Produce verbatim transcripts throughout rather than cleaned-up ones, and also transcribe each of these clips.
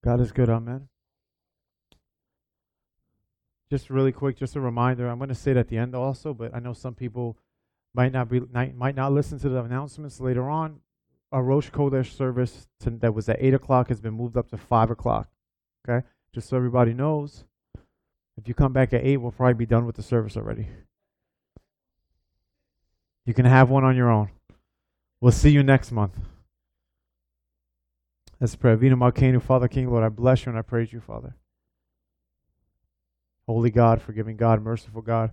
God is good, amen. Just really quick, just a reminder. I'm going to say it at the end also, but I know some people might not be might, might not listen to the announcements later on. Our Rosh Kodesh service to, that was at eight o'clock has been moved up to five o'clock. Okay, just so everybody knows. If you come back at eight, we'll probably be done with the service already. You can have one on your own. We'll see you next month. Let's pray. Avinu Malkeinu, Father King, Lord, I bless you and I praise you, Father. Holy God, forgiving God, merciful God,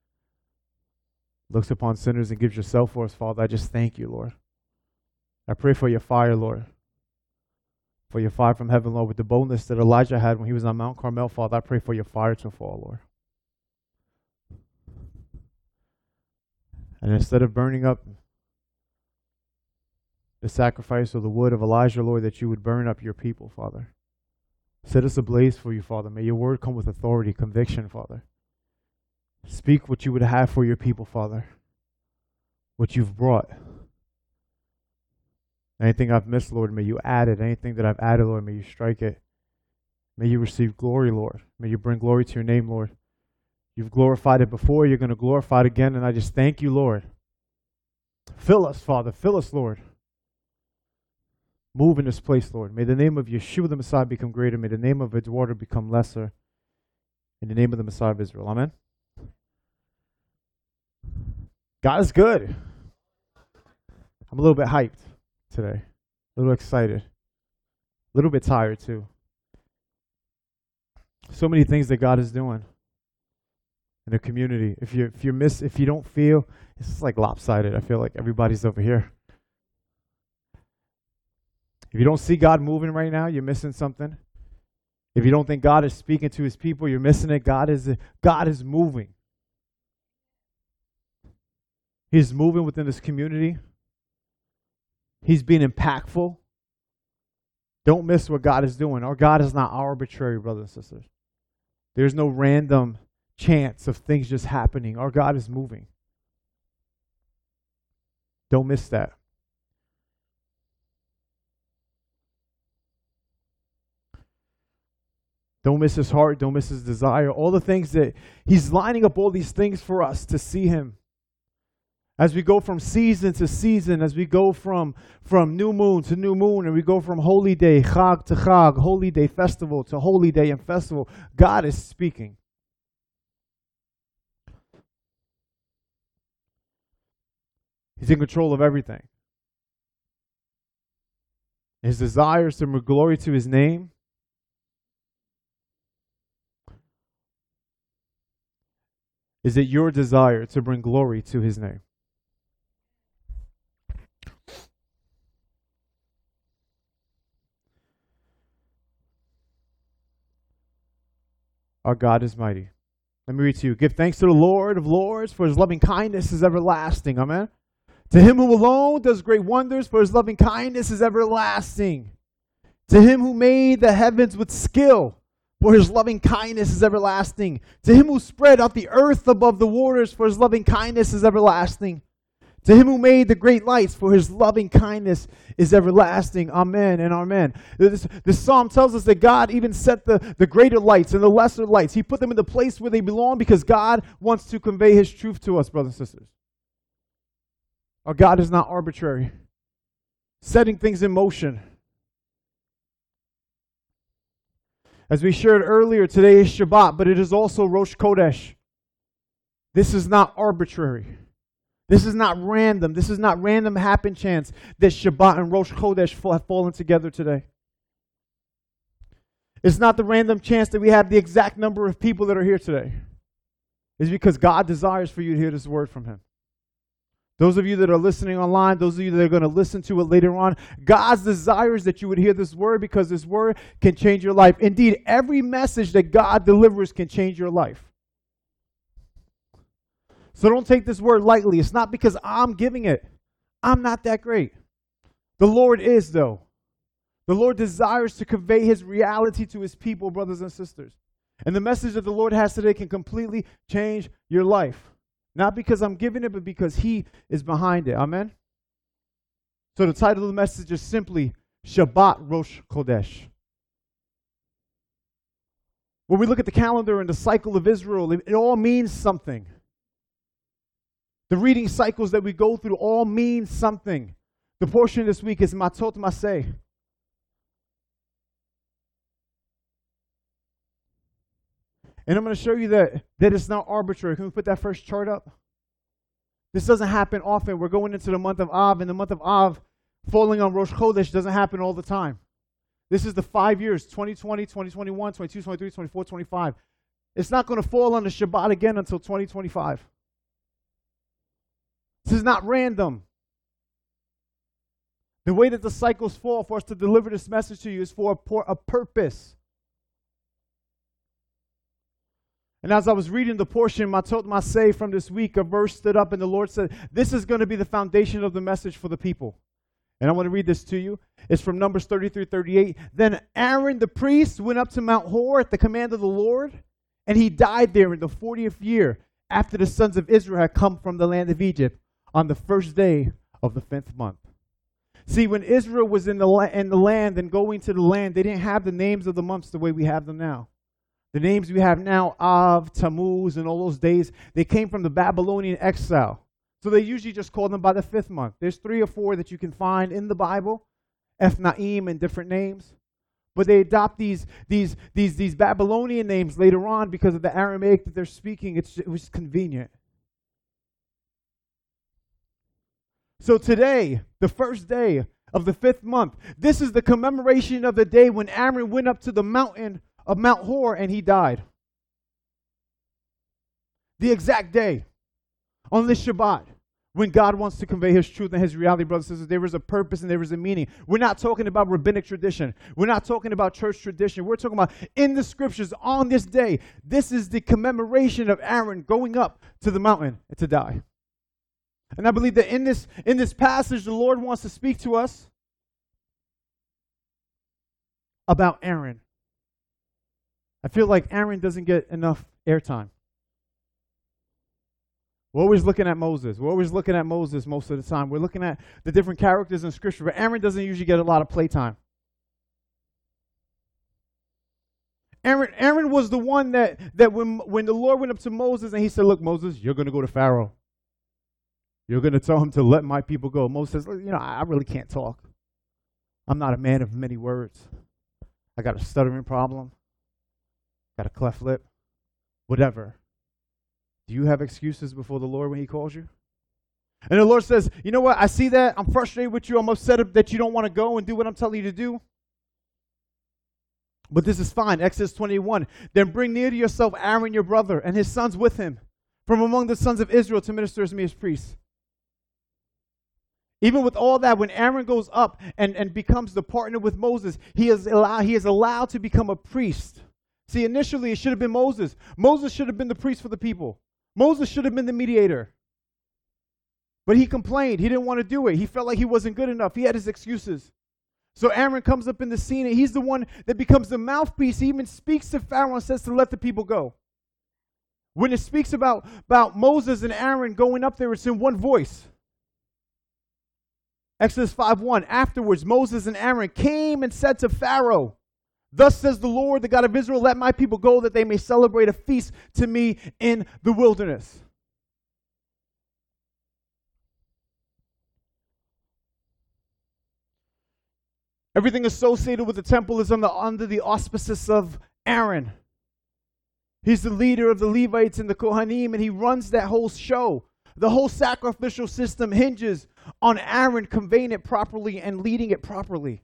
looks upon sinners and gives yourself for us, Father. I just thank you, Lord. I pray for your fire, Lord. For your fire from heaven, Lord, with the boldness that Elijah had when he was on Mount Carmel, Father. I pray for your fire to fall, Lord. And instead of burning up the sacrifice or the wood of Elijah, Lord, that you would burn up your people, Father. Set us ablaze for you, Father. May your word come with authority, conviction, Father. Speak what you would have for your people, Father. What you've brought. Anything I've missed, Lord, may you add it. Anything that I've added, Lord, may you strike it. May you receive glory, Lord. May you bring glory to your name, Lord. You've glorified it before. You're going to glorify it again. And I just thank you, Lord. Fill us, Father. Fill us, Lord. Move in this place, Lord. May the name of Yeshua the Messiah become greater. May the name of Eduardo become lesser. In the name of the Messiah of Israel. Amen. God is good. I'm a little bit hyped today. A little excited. A little bit tired too. So many things that God is doing in the community. If you if you miss if you don't feel, it's just like lopsided. I feel like everybody's over here. If you don't see God moving right now, you're missing something. If you don't think God is speaking to his people, you're missing it. God is God is moving. He's moving within this community. He's being impactful. Don't miss what God is doing. Our God is not arbitrary, brothers and sisters. There's no random chance of things just happening. Our God is moving. Don't miss that. Don't miss his heart. Don't miss his desire. All the things that he's lining up, all these things for us to see him. As we go from season to season, as we go from, from new moon to new moon, and we go from holy day, chag to chag, holy day festival to holy day and festival, God is speaking. He's in control of everything. His desire is to bring glory to his name. Is it your desire to bring glory to his name? Our God is mighty. Let me read to you. Give thanks to the Lord of lords, for his loving kindness is everlasting. Amen. To him who alone does great wonders, for his loving kindness is everlasting. To him who made the heavens with skill, for his loving kindness is everlasting. To him who spread out the earth above the waters, for his loving kindness is everlasting. To him who made the great lights, for his loving kindness is everlasting. Amen and amen. This, this psalm tells us that God even set the, the greater lights and the lesser lights. He put them in the place where they belong because God wants to convey his truth to us, brothers and sisters. Our God is not arbitrary, setting things in motion. As we shared earlier, today is Shabbat, but it is also Rosh Kodesh. This is not arbitrary. This is not random. This is not random happen chance that Shabbat and Rosh Chodesh have fallen together today. It's not the random chance that we have the exact number of people that are here today. It's because God desires for you to hear this word from him. Those of you that are listening online, those of you that are going to listen to it later on, God's desire is that you would hear this word because this word can change your life. Indeed, every message that God delivers can change your life. So don't take this word lightly. It's not because I'm giving it. I'm not that great. The Lord is, though. The Lord desires to convey his reality to his people, brothers and sisters. And the message that the Lord has today can completely change your life. Not because I'm giving it, but because he is behind it. Amen? So the title of the message is simply Shabbat Rosh Chodesh. When we look at the calendar and the cycle of Israel, it, it all means something. The reading cycles that we go through all mean something. The portion this week is Matot Maseh. And I'm going to show you that, that it's not arbitrary. Can we put that first chart up? This doesn't happen often. We're going into the month of Av, and the month of Av falling on Rosh Chodesh doesn't happen all the time. This is the five years, twenty twenty, twenty twenty-one, twenty-two, twenty-three, twenty-four, twenty-five. It's not going to fall on the Shabbat again until twenty twenty-five. This is not random. The way that the cycles fall for us to deliver this message to you is for a, a purpose. And as I was reading the portion, Matot Maseh, from this week, a verse stood up and the Lord said, this is going to be the foundation of the message for the people. And I want to read this to you. It's from Numbers thirty-three thirty-eight. Then Aaron the priest went up to Mount Hor at the command of the Lord, and he died there in the fortieth year after the sons of Israel had come from the land of Egypt on the first day of the fifth month. See, when Israel was in the, la- in the land and going to the land, they didn't have the names of the months the way we have them now. The names we have now, Av, Tammuz, and all those days, they came from the Babylonian exile. So they usually just call them by the fifth month. There's three or four that you can find in the Bible, Ethnaim and different names. But they adopt these, these, these, these Babylonian names later on because of the Aramaic that they're speaking. It's, it was convenient. So today, the first day of the fifth month, this is the commemoration of the day when Aaron went up to the mountain of Mount Hor and he died. The exact day on this Shabbat when God wants to convey his truth and his reality, brothers and sisters. There is a purpose and there is a meaning. We're not talking about rabbinic tradition. We're not talking about church tradition. We're talking about in the scriptures on this day. This is the commemoration of Aaron going up to the mountain to die. And I believe that in this, in this passage, the Lord wants to speak to us about Aaron. I feel like Aaron doesn't get enough airtime. We're always looking at Moses. We're always looking at Moses most of the time. We're looking at the different characters in Scripture, but Aaron doesn't usually get a lot of playtime. Aaron, Aaron was the one that, that when, when the Lord went up to Moses and he said, look, Moses, you're going to go to Pharaoh. You're going to tell him to let my people go. Moses says, you know, I really can't talk. I'm not a man of many words. I got a stuttering problem. Got a cleft lip. Whatever. Do you have excuses before the Lord when he calls you? And the Lord says, you know what? I see that. I'm frustrated with you. I'm upset that you don't want to go and do what I'm telling you to do. But this is fine. Exodus twenty-one. Then bring near to yourself Aaron your brother and his sons with him from among the sons of Israel to minister as me as priests. Even with all that, when Aaron goes up and, and becomes the partner with Moses, he is, allow, he is allowed to become a priest. See, initially it should have been Moses. Moses should have been the priest for the people. Moses should have been the mediator. But he complained. He didn't want to do it. He felt like he wasn't good enough. He had his excuses. So Aaron comes up in the scene, and he's the one that becomes the mouthpiece. He even speaks to Pharaoh and says to let the people go. When it speaks about, about Moses and Aaron going up there, it's in one voice. Exodus five one. Afterwards, Moses and Aaron came and said to Pharaoh, thus says the Lord, the God of Israel, let my people go that they may celebrate a feast to me in the wilderness. Everything associated with the temple is under, under the auspices of Aaron. He's the leader of the Levites and the Kohanim, and he runs that whole show. The whole sacrificial system hinges on Aaron conveying it properly and leading it properly.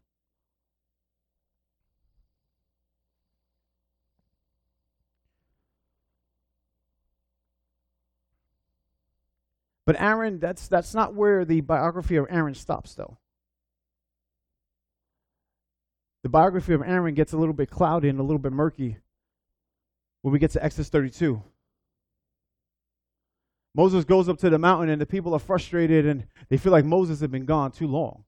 But Aaron, that's that's not where the biography of Aaron stops, though. The biography of Aaron gets a little bit cloudy and a little bit murky when we get to Exodus thirty-two. Moses goes up to the mountain and the people are frustrated and they feel like Moses had been gone too long.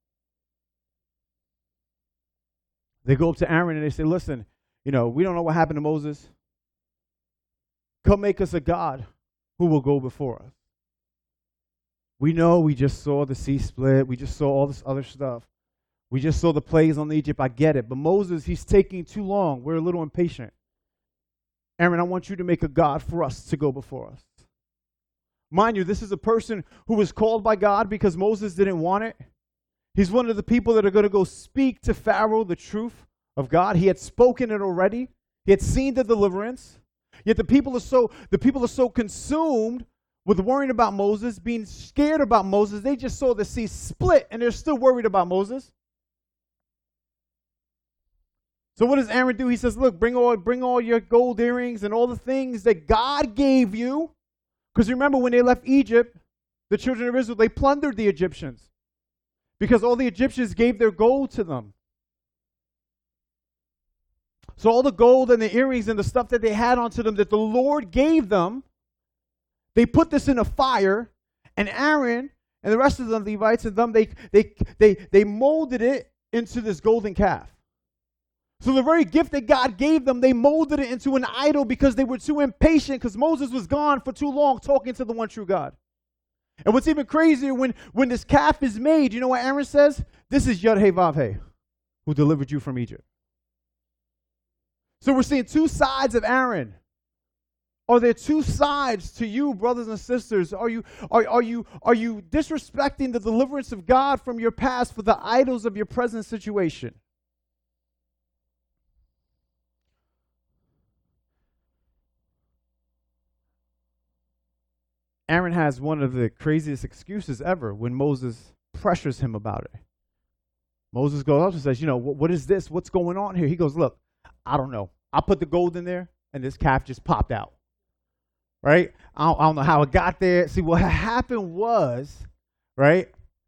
They go up to Aaron and they say, listen, you know, we don't know what happened to Moses. Come make us a God who will go before us. We know we just saw the sea split. We just saw all this other stuff. We just saw the plagues on Egypt. I get it. But Moses, he's taking too long. We're a little impatient. Aaron, I want you to make a god for us to go before us. Mind you, this is a person who was called by God because Moses didn't want it. He's one of the people that are going to go speak to Pharaoh the truth of God. He had spoken it already. He had seen the deliverance. Yet the people are so the people are so consumed with worrying about Moses, being scared about Moses. They just saw the sea split and they're still worried about Moses. So what does Aaron do? He says, look, bring all, bring all your gold earrings and all the things that God gave you. Because remember, when they left Egypt, the children of Israel, they plundered the Egyptians. Because all the Egyptians gave their gold to them. So all the gold and the earrings and the stuff that they had onto them that the Lord gave them, they put this in a fire, and Aaron and the rest of the Levites and them, they, they, they, they molded it into this golden calf. So the very gift that God gave them, they molded it into an idol because they were too impatient because Moses was gone for too long talking to the one true God. And what's even crazier, when, when this calf is made, you know what Aaron says? This is Yud-Heh-Vav-Heh, who delivered you from Egypt. So we're seeing two sides of Aaron. Are there two sides to you, brothers and sisters? Are you, are, are you, are you disrespecting the deliverance of God from your past for the idols of your present situation? Aaron has one of the craziest excuses ever when Moses pressures him about it. Moses goes up and says, you know, what, what is this? What's going on here? He goes, look, I don't know. I put the gold in there, and this calf just popped out. Right? I don't, I don't know how it got there. See, what happened was, right?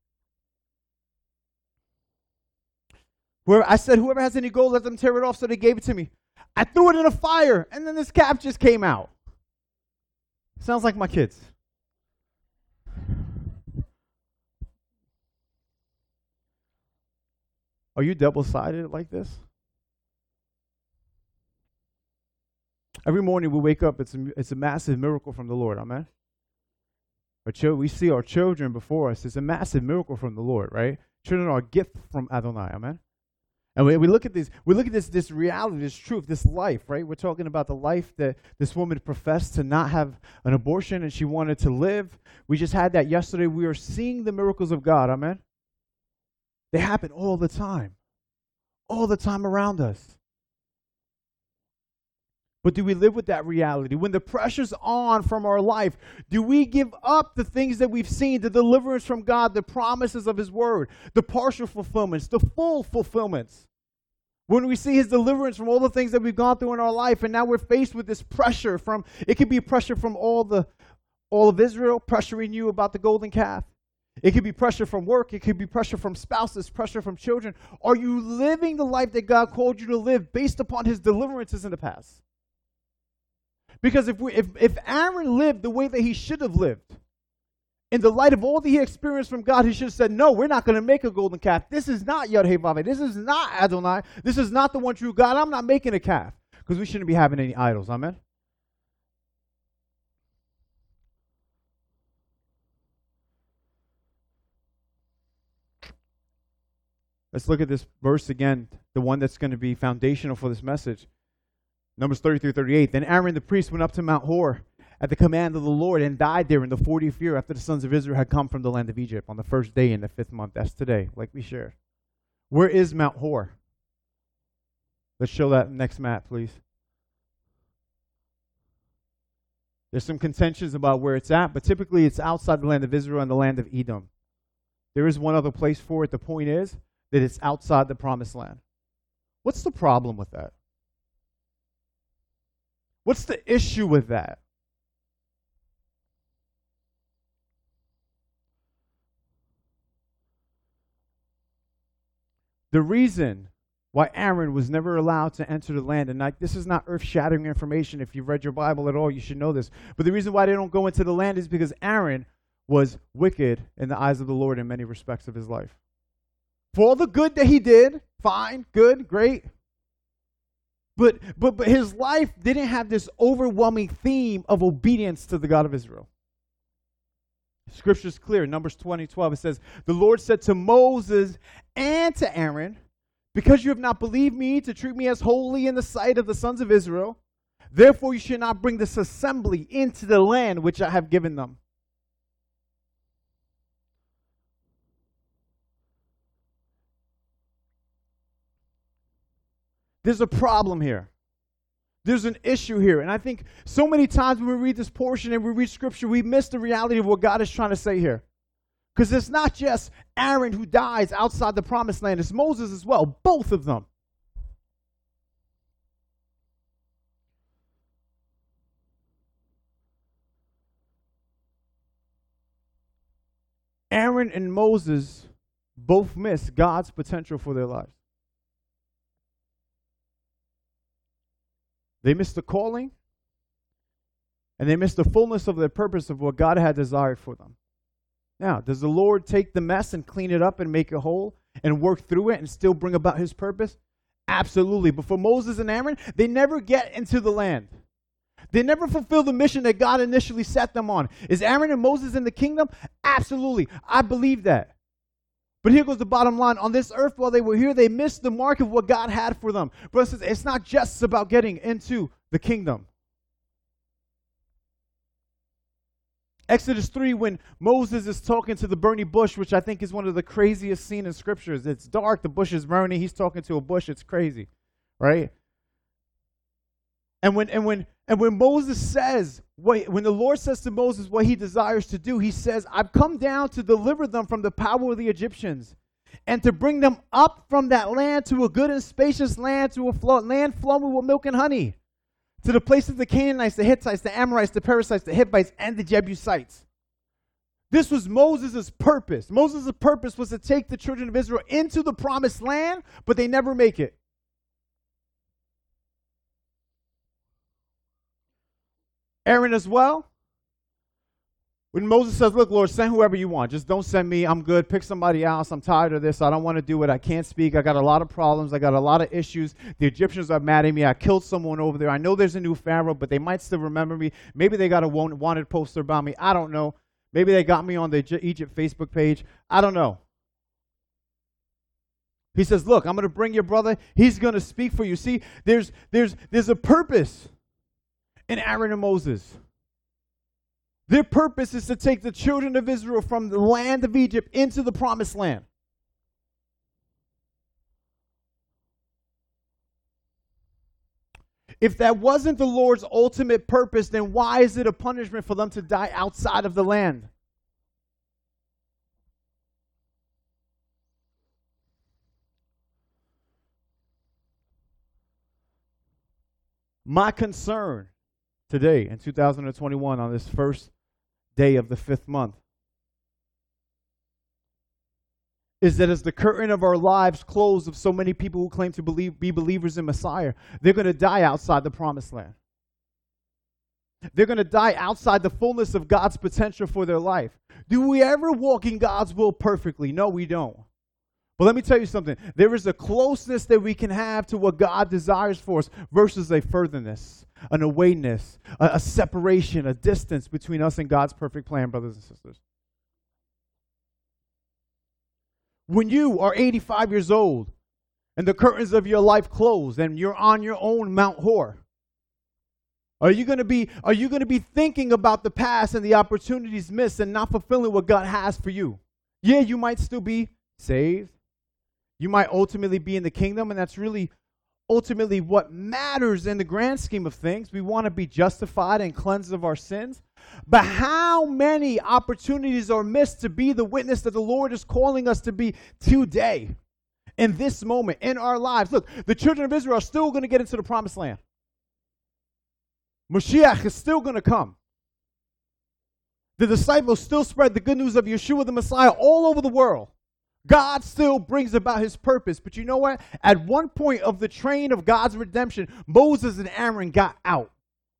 Whoever, I said, whoever has any gold, let them tear it off, so they gave it to me. I threw it in a fire, and then this calf just came out. Sounds like my kids. Are you double-sided like this? Every morning we wake up, it's a, it's a massive miracle from the Lord, amen? Our children, we see our children before us. It's a massive miracle from the Lord, right? Children are a gift from Adonai, amen? And we, we look at this, we look at this, this reality, this truth, this life, right? We're talking about the life that this woman professed to not have an abortion and she wanted to live. We just had that yesterday. We are seeing the miracles of God, amen? They happen all the time, all the time around us. But do we live with that reality? When the pressure's on from our life, do we give up the things that we've seen, the deliverance from God, the promises of His Word, the partial fulfillments, the full fulfillments? When we see His deliverance from all the things that we've gone through in our life, and now we're faced with this pressure from, it could be pressure from all the, all of Israel pressuring you about the golden calf. It could be pressure from work. It could be pressure from spouses, pressure from children. Are you living the life that God called you to live based upon His deliverances in the past? Because if we, if, if Aaron lived the way that he should have lived, in the light of all that he experienced from God, he should have said, no, we're not going to make a golden calf. This is not Yod-Heh-Vav-Heh. This is not Adonai. This is not the one true God. I'm not making a calf. Because we shouldn't be having any idols. Amen? Let's look at this verse again, the one that's going to be foundational for this message. Numbers thirty through thirty-eight. Then Aaron the priest went up to Mount Hor at the command of the Lord and died there in the fortieth year after the sons of Israel had come from the land of Egypt on the first day in the fifth month. That's today, like we shared. Where is Mount Hor? Let's show that next map, please. There's some contentions about where it's at, but typically it's outside the land of Israel and the land of Edom. There is one other place for it. The point is that it's outside the promised land. What's the problem with that? What's the issue with that? The reason why Aaron was never allowed to enter the land, and like, this is not earth-shattering information. If you've read your Bible at all, you should know this. But the reason why they don't go into the land is because Aaron was wicked in the eyes of the Lord in many respects of his life. For all the good that he did, fine, good, great. But, but, but his life didn't have this overwhelming theme of obedience to the God of Israel. Scripture's clear. Numbers twenty, twelve, it says, the Lord said to Moses and to Aaron, because you have not believed me to treat me as holy in the sight of the sons of Israel, Therefore you should not bring this assembly into the land which I have given them. There's a problem here. There's an issue here. And I think so many times when we read this portion and we read scripture, we miss the reality of what God is trying to say here. Because it's not just Aaron who dies outside the promised land, it's Moses as well, both of them. Aaron and Moses both miss God's potential for their lives. They missed the calling, and they missed the fullness of their purpose of what God had desired for them. Now, does the Lord take the mess and clean it up and make it whole and work through it and still bring about his purpose? Absolutely. But for Moses and Aaron, they never get into the land. They never fulfill the mission that God initially set them on. Is Aaron and Moses in the kingdom? Absolutely. I believe that. But here goes the bottom line. On this earth, while they were here, they missed the mark of what God had for them. Brothers, it's not just about getting into the kingdom. Exodus three, when Moses is talking to the burning bush, which I think is one of the craziest scenes in scriptures. It's dark, the bush is burning, he's talking to a bush, it's crazy, right? And when and when and when Moses says, what, when the Lord says to Moses what he desires to do, he says, I've come down to deliver them from the power of the Egyptians and to bring them up from that land to a good and spacious land, to a flow, land flowing with milk and honey, to the place of the Canaanites, the Hittites, the Amorites, the Perizzites, the Hivites, and the Jebusites. This was Moses' purpose. Moses' purpose was to take the children of Israel into the promised land, but they never make it. Aaron as well. When Moses says, look, Lord, send whoever you want. Just don't send me. I'm good. Pick somebody else. I'm tired of this. I don't want to do it. I can't speak. I got a lot of problems. I got a lot of issues. The Egyptians are mad at me. I killed someone over there. I know there's a new Pharaoh, but they might still remember me. Maybe they got a wanted poster about me. I don't know. Maybe they got me on the Egypt Facebook page. I don't know. He says, look, I'm going to bring your brother. He's going to speak for you. See, there's, there's, there's a purpose in Aaron and Moses. Their purpose is to take the children of Israel from the land of Egypt into the promised land. If that wasn't the Lord's ultimate purpose, then why is it a punishment for them to die outside of the land? My concern today in two thousand twenty-one, on this first day of the fifth month, is that as the curtain of our lives close of so many people who claim to believe, be believers in Messiah, they're going to die outside the promised land. They're going to die outside the fullness of God's potential for their life. Do we ever walk in God's will perfectly? No, we don't. But let me tell you something. There is a closeness that we can have to what God desires for us versus a furtherness, an awayness, a, a separation, a distance between us and God's perfect plan, brothers and sisters. When you are eighty-five years old and the curtains of your life close and you're on your own Mount Hor, are you going to be are you going to be thinking about the past and the opportunities missed and not fulfilling what God has for you? Yeah, you might still be saved. You might ultimately be in the kingdom, and that's really ultimately what matters in the grand scheme of things. We want to be justified and cleansed of our sins. But how many opportunities are missed to be the witness that the Lord is calling us to be today, in this moment, in our lives? Look, the children of Israel are still going to get into the promised land. Mashiach is still going to come. The disciples still spread the good news of Yeshua the Messiah all over the world. God still brings about his purpose. But you know what? At one point of the train of God's redemption, Moses and Aaron got out.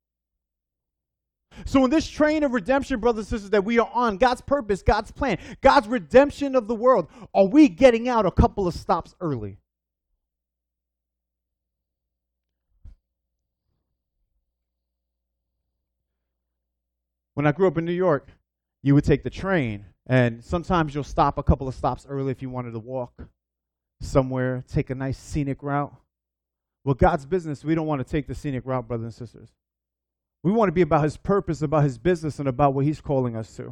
So in this train of redemption, brothers and sisters, that we are on, God's purpose, God's plan, God's redemption of the world, are we getting out a couple of stops early? When I grew up in New York, you would take the train, and sometimes you'll stop a couple of stops early if you wanted to walk somewhere, take a nice scenic route. Well, God's business, we don't want to take the scenic route, brothers and sisters. We want to be about his purpose, about his business, and about what he's calling us to.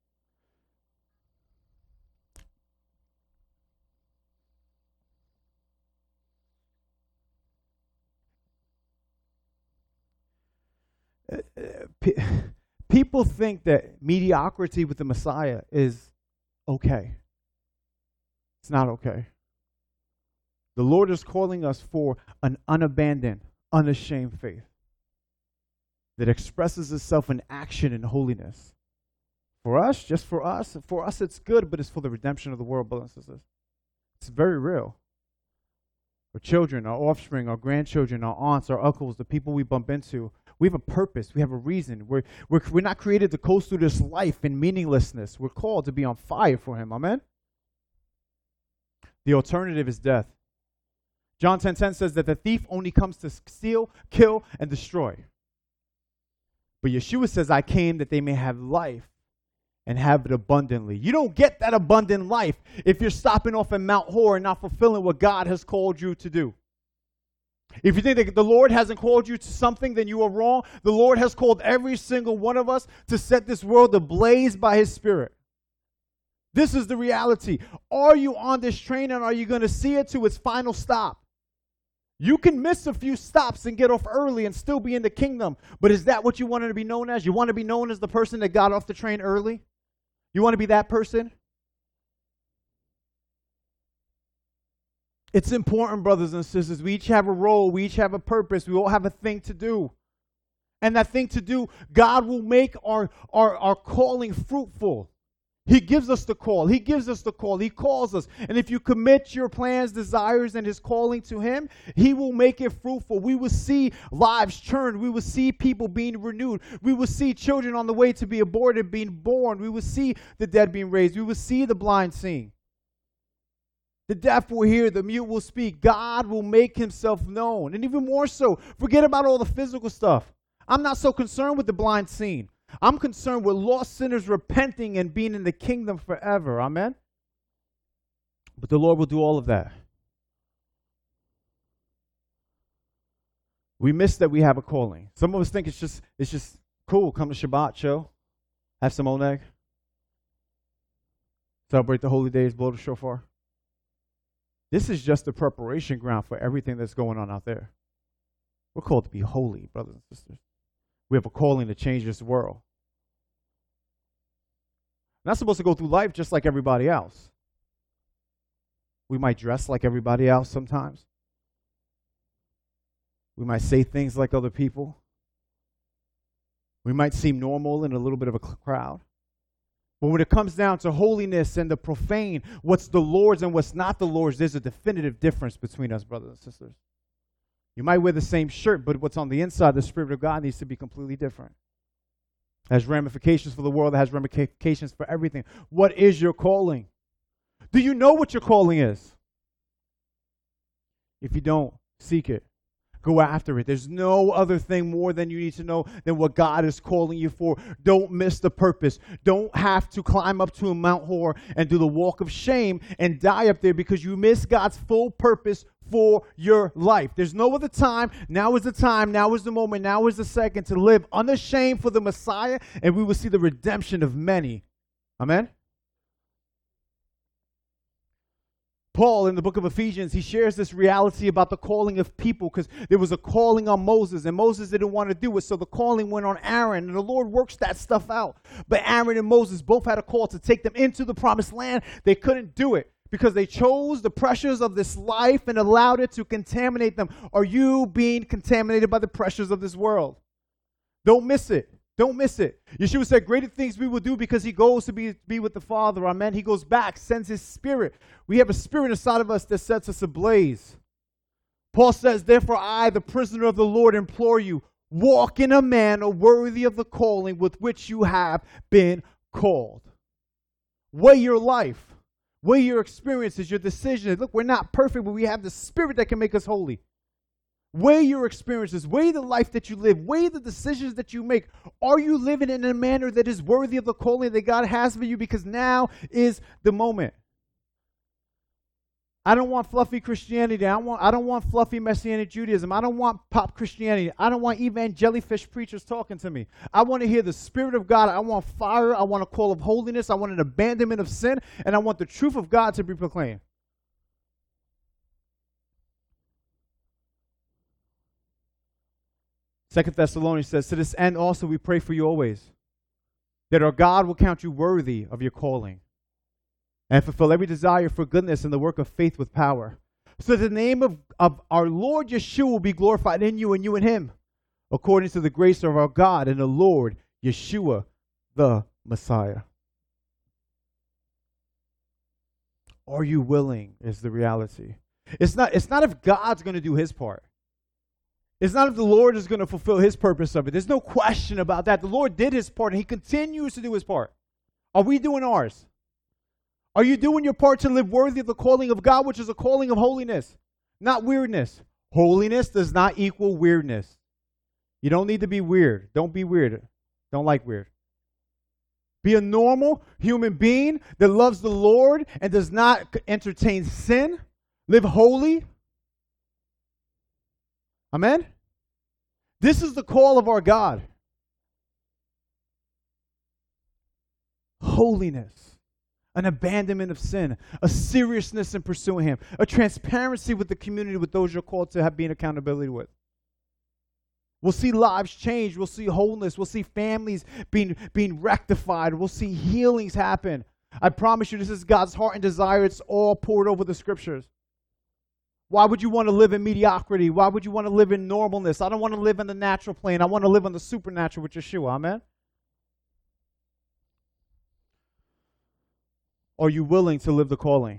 People think that mediocrity with the Messiah is okay. It's not okay. The Lord is calling us for an unabandoned, unashamed faith that expresses itself in action and holiness. For us, just for us, for us it's good, but it's for the redemption of the world, brothers and sisters. It's very real. Our children, our offspring, our grandchildren, our aunts, our uncles, the people we bump into, we have a purpose. We have a reason. We're, we're, we're not created to coast through this life in meaninglessness. We're called to be on fire for him. Amen? The alternative is death. John ten ten says that the thief only comes to steal, kill, and destroy. But Yeshua says, I came that they may have life and have it abundantly. You don't get that abundant life if you're stopping off at Mount Hor and not fulfilling what God has called you to do. If you think that the Lord hasn't called you to something, then you are wrong. The Lord has called every single one of us to set this world ablaze by his Spirit. This is the reality. Are you on this train, and are you going to see it to its final stop? You can miss a few stops and get off early and still be in the kingdom. But is that what you want to be known as? You want to be known as the person that got off the train early? You want to be that person? It's important, brothers and sisters. We each have a role. We each have a purpose. We all have a thing to do. And that thing to do, God will make our, our, our calling fruitful. He gives us the call. He gives us the call. He calls us. And if you commit your plans, desires, and his calling to him, he will make it fruitful. We will see lives turned. We will see people being renewed. We will see children on the way to be aborted being born. We will see the dead being raised. We will see the blind seeing. The deaf will hear. The mute will speak. God will make himself known. And even more so, forget about all the physical stuff. I'm not so concerned with the blind seeing. I'm concerned with lost sinners repenting and being in the kingdom forever. Amen? But the Lord will do all of that. We miss that we have a calling. Some of us think it's just it's just cool. Come to Shabbat, chill, have some oneg, celebrate the holy days, blow the shofar. This is just the preparation ground for everything that's going on out there. We're called to be holy, brothers and sisters. We have a calling to change this world. We're not supposed to go through life just like everybody else. We might dress like everybody else sometimes. We might say things like other people. We might seem normal in a little bit of a crowd. But when it comes down to holiness and the profane, what's the Lord's and what's not the Lord's, there's a definitive difference between us, brothers and sisters. You might wear the same shirt, but what's on the inside, the Spirit of God, needs to be completely different. It has ramifications for the world. It has ramifications for everything. What is your calling? Do you know what your calling is? If you don't, seek it. Go after it. There's no other thing more than you need to know than what God is calling you for. Don't miss the purpose. Don't have to climb up to a Mount Hor and do the walk of shame and die up there because you miss God's full purpose for your life. There's no other time. Now is the time. Now is the moment. Now is the second to live unashamed for the Messiah, and we will see the redemption of many. Amen? Paul, in the book of Ephesians, he shares this reality about the calling of people because there was a calling on Moses, and Moses didn't want to do it, so the calling went on Aaron, and the Lord works that stuff out. But Aaron and Moses both had a call to take them into the promised land. They couldn't do it because they chose the pressures of this life and allowed it to contaminate them. Are you being contaminated by the pressures of this world? Don't miss it. Don't miss it. Yeshua said, greater things we will do because he goes to be, be with the Father. Amen. He goes back, sends his Spirit. We have a Spirit inside of us that sets us ablaze. Paul says, therefore I, the prisoner of the Lord, implore you, walk in a manner worthy of the calling with which you have been called. Weigh your life. Weigh your experiences, your decisions. Look, we're not perfect, but we have the Spirit that can make us holy. Weigh your experiences. Weigh the life that you live. Weigh the decisions that you make. Are you living in a manner that is worthy of the calling that God has for you? Because now is the moment. I don't want fluffy Christianity. I don't want, I don't want fluffy Messianic Judaism. I don't want pop Christianity. I don't want evangelifish preachers talking to me. I want to hear the Spirit of God. I want fire. I want a call of holiness. I want an abandonment of sin. And I want the truth of God to be proclaimed. Second Thessalonians says, to this end also we pray for you always, that our God will count you worthy of your calling, and fulfill every desire for goodness and the work of faith with power. So that the name of, of our Lord Yeshua will be glorified in you and you in him, according to the grace of our God and the Lord Yeshua, the Messiah. Are you willing is the reality. It's not, it's not if God's going to do his part. It's not if the Lord is going to fulfill his purpose of it. There's no question about that. The Lord did his part and he continues to do his part. Are we doing ours? Are you doing your part to live worthy of the calling of God, which is a calling of holiness, not weirdness? Holiness does not equal weirdness. You don't need to be weird. Don't be weird. Don't like weird. Be a normal human being that loves the Lord and does not entertain sin. Live holy. Amen? This is the call of our God. Holiness. An abandonment of sin, a seriousness in pursuing him, a transparency with the community, with those you're called to have being accountability with. We'll see lives change. We'll see wholeness. We'll see families being, being rectified. We'll see healings happen. I promise you, this is God's heart and desire. It's all poured over the scriptures. Why would you want to live in mediocrity? Why would you want to live in normalness? I don't want to live in the natural plane. I want to live on the supernatural with Yeshua. Amen? Are you willing to live the calling?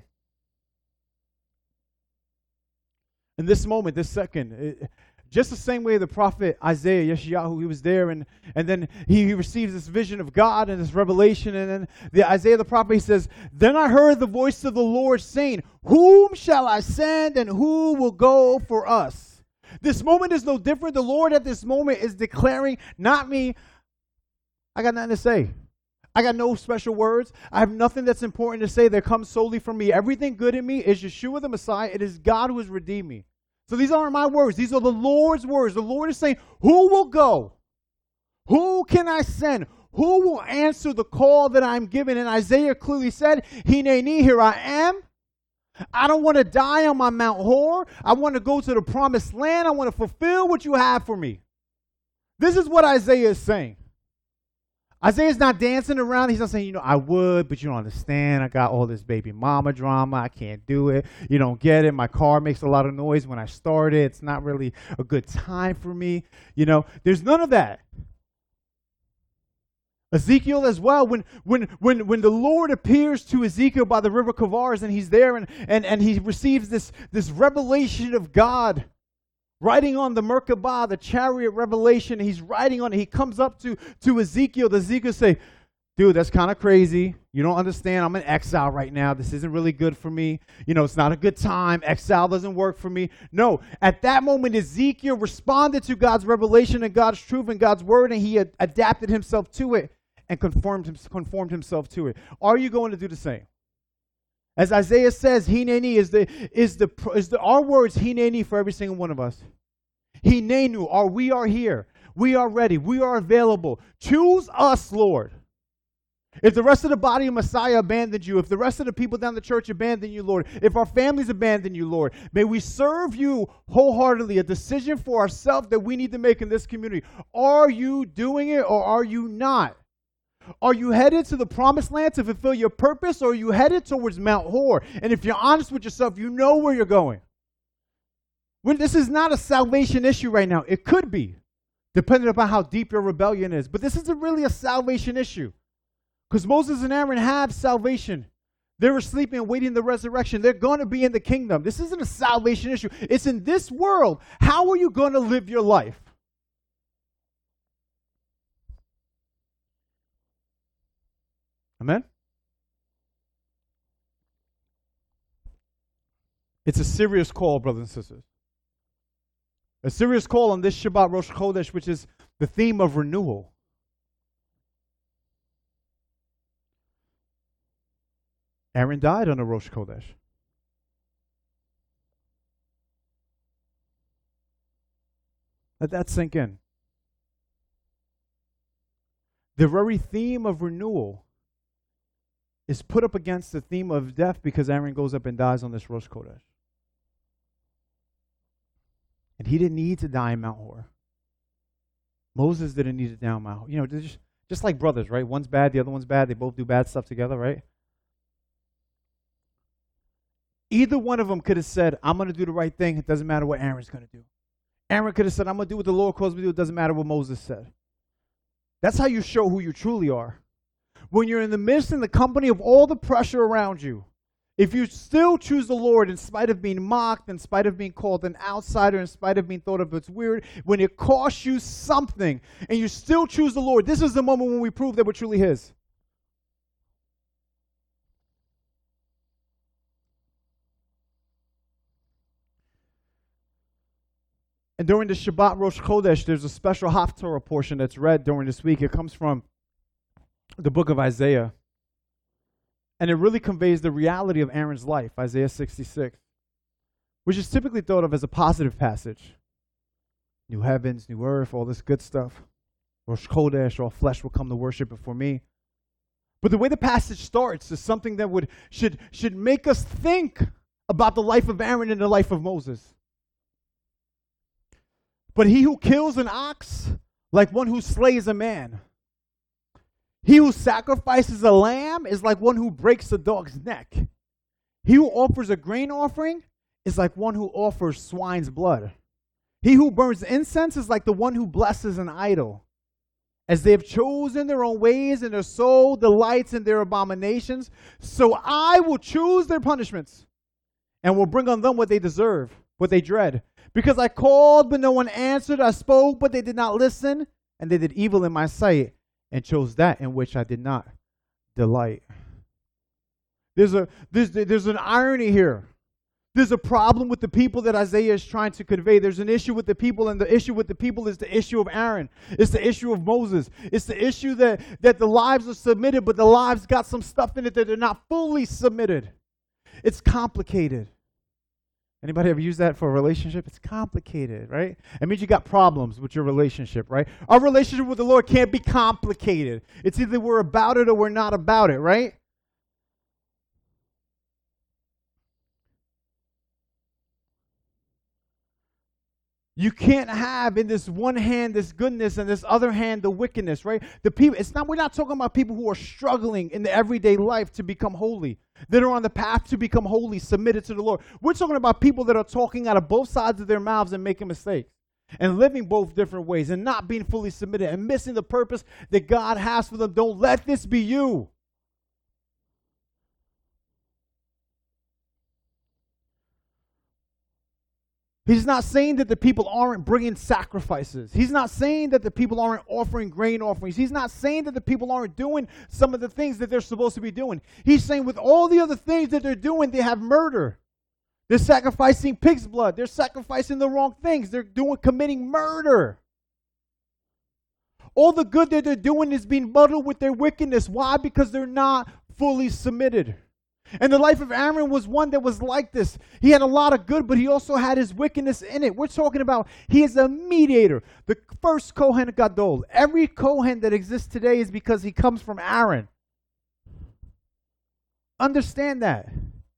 In this moment, this second, it, just the same way the prophet Isaiah, Yeshayahu, he was there, and, and then he, he receives this vision of God and this revelation, and then the Isaiah the prophet, he says, then I heard the voice of the Lord saying, whom shall I send and who will go for us? This moment is no different. The Lord at this moment is declaring, not me, I got nothing to say. I got no special words. I have nothing that's important to say that comes solely from me. Everything good in me is Yeshua the Messiah. It is God who has redeemed me. So these aren't my words. These are the Lord's words. The Lord is saying, who will go? Who can I send? Who will answer the call that I'm given? And Isaiah clearly said, Hineni, here I am. I don't want to die on my Mount Hor. I want to go to the promised land. I want to fulfill what you have for me. This is what Isaiah is saying. Isaiah's not dancing around. He's not saying, you know, I would, but you don't understand. I got all this baby mama drama. I can't do it. You don't get it. My car makes a lot of noise when I start it. It's not really a good time for me. You know, there's none of that. Ezekiel as well, when when when when the Lord appears to Ezekiel by the river Kavars, and he's there and and, and he receives this, this revelation of God. Riding on the Merkabah, the chariot revelation, he's riding on it. He comes up to, to Ezekiel. Does Ezekiel say, dude, that's kind of crazy. You don't understand. I'm in exile right now. This isn't really good for me. You know, it's not a good time. Exile doesn't work for me. No, at that moment, Ezekiel responded to God's revelation and God's truth and God's word, and he ad- adapted himself to it and conformed, conformed himself to it. Are you going to do the same? As Isaiah says, Hineni is the is the is the our words Hineni for every single one of us. Hinenu, are we are here. We are ready. We are available. Choose us, Lord. If the rest of the body of Messiah abandoned you, if the rest of the people down the church abandon you, Lord, if our families abandon you, Lord, may we serve you wholeheartedly, a decision for ourselves that we need to make in this community. Are you doing it or are you not? Are you headed to the promised land to fulfill your purpose, or are you headed towards Mount Hor? And if you're honest with yourself, you know where you're going. When this is not a salvation issue right now. It could be, depending upon how deep your rebellion is. But this isn't really a salvation issue. Because Moses and Aaron have salvation. They were sleeping and waiting the resurrection. They're going to be in the kingdom. This isn't a salvation issue. It's in this world. How are you going to live your life? Amen? It's a serious call, brothers and sisters. A serious call on this Shabbat Rosh Chodesh, which is the theme of renewal. Aaron died on a Rosh Chodesh. Let that sink in. The very theme of renewal is put up against the theme of death because Aaron goes up and dies on this Rosh Kodesh. And he didn't need to die in Mount Hor. Moses didn't need to die in Mount Hor. You know, just, just like brothers, right? One's bad, the other one's bad. They both do bad stuff together, right? Either one of them could have said, I'm going to do the right thing. It doesn't matter what Aaron's going to do. Aaron could have said, I'm going to do what the Lord calls me to do. It doesn't matter what Moses said. That's how you show who you truly are. When you're in the midst and the company of all the pressure around you, if you still choose the Lord in spite of being mocked, in spite of being called an outsider, in spite of being thought of as weird, when it costs you something and you still choose the Lord, this is the moment when we prove that we're truly His. And during the Shabbat Rosh Chodesh, there's a special Haftarah portion that's read during this week. It comes from the book of Isaiah. And it really conveys the reality of Aaron's life, Isaiah sixty-six, which is typically thought of as a positive passage. New heavens, new earth, all this good stuff. Rosh Chodesh, all flesh will come to worship before me. But the way the passage starts is something that would should, should make us think about the life of Aaron and the life of Moses. But he who kills an ox like one who slays a man. He who sacrifices a lamb is like one who breaks a dog's neck. He who offers a grain offering is like one who offers swine's blood. He who burns incense is like the one who blesses an idol. As they have chosen their own ways and their soul delights in their abominations, so I will choose their punishments and will bring on them what they deserve, what they dread. Because I called, but no one answered. I spoke, but they did not listen. And they did evil in my sight and chose that in which I did not delight. There's a there's, there's an irony here. There's a problem with the people that Isaiah is trying to convey. There's an issue with the people, and the issue with the people is the issue of Aaron. It's the issue of Moses. It's the issue that, that the lives are submitted, but the lives got some stuff in it that they're not fully submitted. It's complicated. Anybody ever use that for a relationship? It's complicated, right? It means you got problems with your relationship, right? Our relationship with the Lord can't be complicated. It's either we're about it or we're not about it, right? You can't have in this one hand this goodness and this other hand the wickedness, right? The people, it's not. We're not talking about people who are struggling in the everyday life to become holy, that are on the path to become holy, submitted to the Lord. We're talking about people that are talking out of both sides of their mouths and making mistakes and living both different ways and not being fully submitted and missing the purpose that God has for them. Don't let this be you. He's not saying that the people aren't bringing sacrifices. He's not saying that the people aren't offering grain offerings. He's not saying that the people aren't doing some of the things that they're supposed to be doing. He's saying with all the other things that they're doing, they have murder. They're sacrificing pig's blood. They're sacrificing the wrong things. They're doing committing murder. All the good that they're doing is being muddled with their wickedness. Why? Because they're not fully submitted. And the life of Aaron was one that was like this. He had a lot of good, but he also had his wickedness in it. We're talking about he is a mediator, the first Kohen Gadol. Every Kohen that exists today is because he comes from Aaron. Understand that.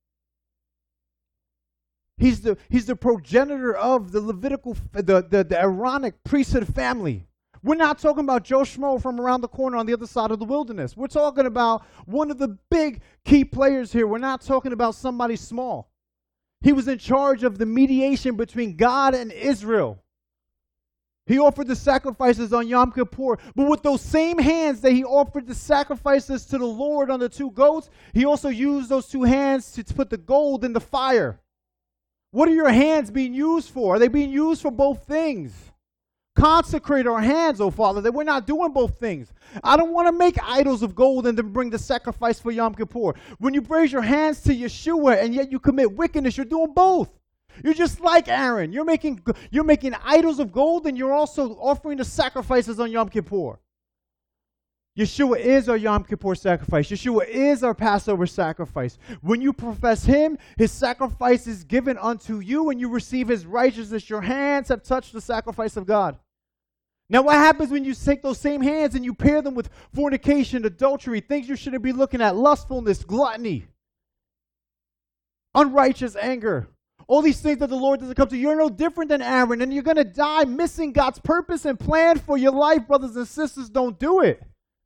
He's the, he's the progenitor of the Levitical, the, the, the Aaronic priesthood family. We're not talking about Joe Schmo from around the corner on the other side of the wilderness. We're talking about one of the big key players here. We're not talking about somebody small. He was in charge of the mediation between God and Israel. He offered the sacrifices on Yom Kippur. But with those same hands that he offered the sacrifices to the Lord on the two goats, he also used those two hands to put the gold in the fire. What are your hands being used for? Are they being used for both things? Consecrate our hands, oh Father, that we're not doing both things. I don't want to make idols of gold and then bring the sacrifice for Yom Kippur. When you raise your hands to Yeshua and yet you commit wickedness, you're doing both. You're just like Aaron. You're making, you're making idols of gold and you're also offering the sacrifices on Yom Kippur. Yeshua is our Yom Kippur sacrifice. Yeshua is our Passover sacrifice. When you profess him, his sacrifice is given unto you, and you receive his righteousness. Your hands have touched the sacrifice of God. Now, what happens when you take those same hands and you pair them with fornication, adultery, things you shouldn't be looking at, lustfulness, gluttony, unrighteous anger, all these things that the Lord doesn't come to? You're no different than Aaron, and you're going to die missing God's purpose and plan for your life, brothers and sisters. Don't do it.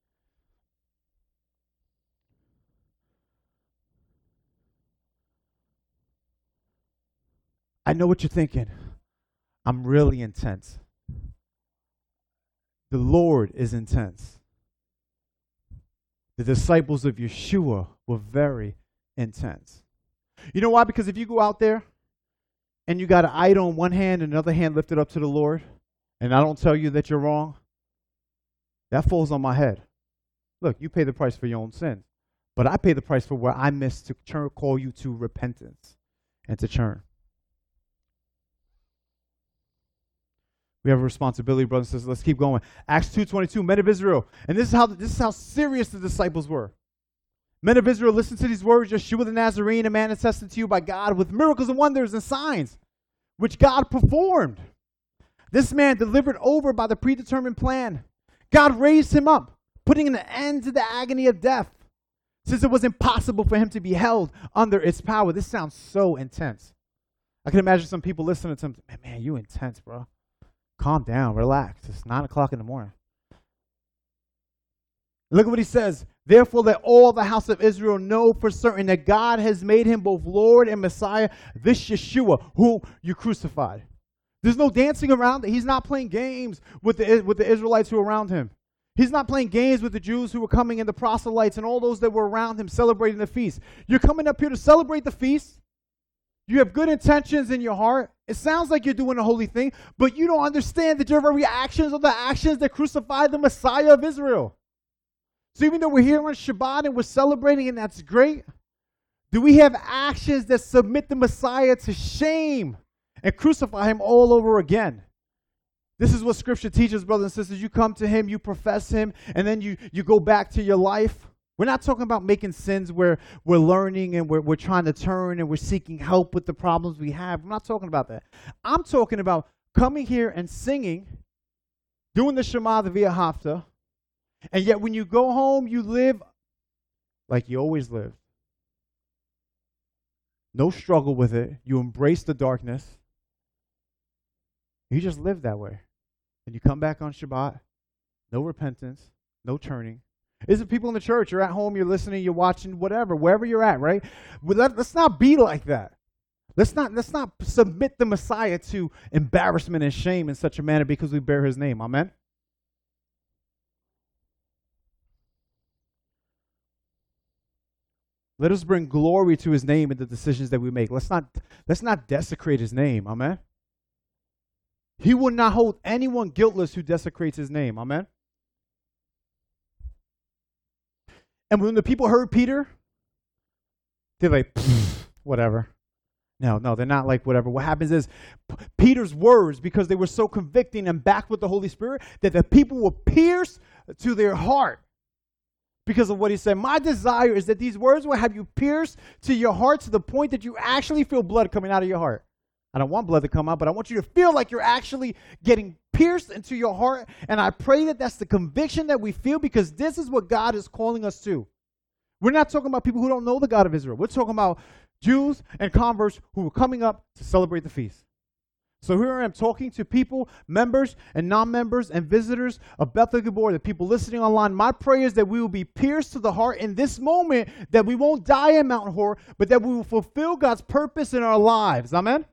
I know what you're thinking. I'm really intense. The Lord is intense. The disciples of Yeshua were very intense. You know why? Because if you go out there and you got an idol in one hand and another hand lifted up to the Lord, and I don't tell you that you're wrong, that falls on my head. Look, you pay the price for your own sins, but I pay the price for where I missed to turn, call you to repentance and to turn. We have a responsibility, brothers and sisters. Let's keep going. Acts two twenty-two, men of Israel. And this is how this is how serious the disciples were. Men of Israel, listen to these words. Yeshua the Nazarene, a man attested to you by God with miracles and wonders and signs, which God performed. This man delivered over by the predetermined plan. God raised him up, putting an end to the agony of death, since it was impossible for him to be held under its power. This sounds so intense. I can imagine some people listening to him. Man, man, you intense, bro. Calm down, relax. It's nine o'clock in the morning. Look at what he says. Therefore, let all the house of Israel know for certain that God has made him both Lord and Messiah, this Yeshua, who you crucified. There's no dancing around it. He's not playing games with the, with the Israelites who are around him. He's not playing games with the Jews who were coming in, the proselytes and all those that were around him celebrating the feast. You're coming up here to celebrate the feast. You have good intentions in your heart. It sounds like you're doing a holy thing, but you don't understand that your very actions are the actions that crucified the Messiah of Israel. So even though we're here on Shabbat and we're celebrating, and that's great, do we have actions that submit the Messiah to shame and crucify him all over again? This is what Scripture teaches, brothers and sisters. You come to him, you profess him, and then you, you go back to your life. We're not talking about making sins where we're learning and we're, we're trying to turn and we're seeking help with the problems we have. I'm not talking about that. I'm talking about coming here and singing, doing the Shema, the Via Hafta, and yet when you go home, you live like you always lived. No struggle with it. You embrace the darkness. You just live that way. And you come back on Shabbat, no repentance, no turning. Is it people in the church? You're at home, you're listening, you're watching, whatever, wherever you're at, right? Well, let, let's not be like that. Let's not, let's not submit the Messiah to embarrassment and shame in such a manner because we bear his name. Amen? Let us bring glory to his name in the decisions that we make. Let's not, let's not desecrate his name. Amen? He will not hold anyone guiltless who desecrates his name. Amen? And when the people heard Peter, they're like, whatever. No, no, they're not like whatever. What happens is P- Peter's words, because they were so convicting and backed with the Holy Spirit, that the people were pierced to their heart because of what he said. My desire is that these words will have you pierced to your heart to the point that you actually feel blood coming out of your heart. I don't want blood to come out, but I want you to feel like you're actually getting pierced into your heart. And I pray that that's the conviction that we feel, because this is what God is calling us to. We're not talking about people who don't know the God of Israel. We're talking about Jews and converts who are coming up to celebrate the feast. So here I am talking to people, members and non-members and visitors of Bethel Gabor, the people listening online. My prayer is that we will be pierced to the heart in this moment, that we won't die in Mount Hor, but that we will fulfill God's purpose in our lives. Amen?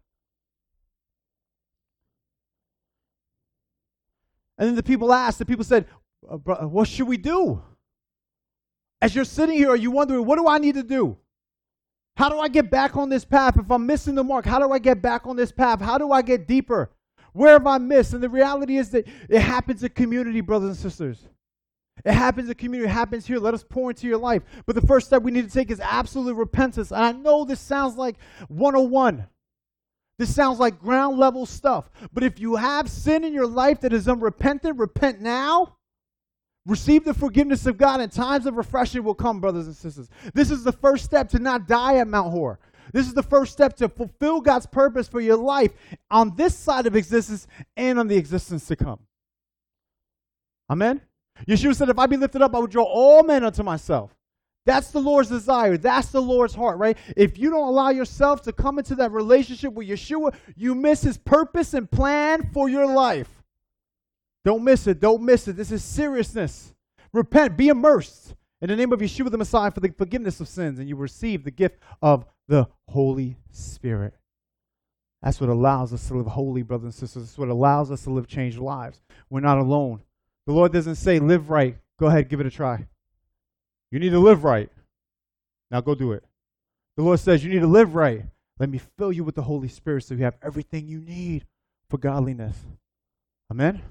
And then the people asked, the people said, what should we do? As you're sitting here, are you wondering, what do I need to do? How do I get back on this path? If I'm missing the mark, how do I get back on this path? How do I get deeper? Where have I missed? And the reality is that it happens in community, brothers and sisters. It happens in community. It happens here. Let us pour into your life. But the first step we need to take is absolute repentance. And I know this sounds like one oh one. This sounds like ground level stuff. But if you have sin in your life that is unrepentant, repent now. Receive the forgiveness of God, and times of refreshing will come, brothers and sisters. This is the first step to not die at Mount Hor. This is the first step to fulfill God's purpose for your life on this side of existence and on the existence to come. Amen? Yeshua said, if I be lifted up, I will draw all men unto myself. That's the Lord's desire. That's the Lord's heart, right? If you don't allow yourself to come into that relationship with Yeshua, you miss his purpose and plan for your life. Don't miss it. Don't miss it. This is seriousness. Repent. Be immersed in the name of Yeshua the Messiah for the forgiveness of sins, and you receive the gift of the Holy Spirit. That's what allows us to live holy, brothers and sisters. That's what allows us to live changed lives. We're not alone. The Lord doesn't say, live right. Go ahead, give it a try. You need to live right. Now go do it. The Lord says, you need to live right. Let me fill you with the Holy Spirit so you have everything you need for godliness. Amen?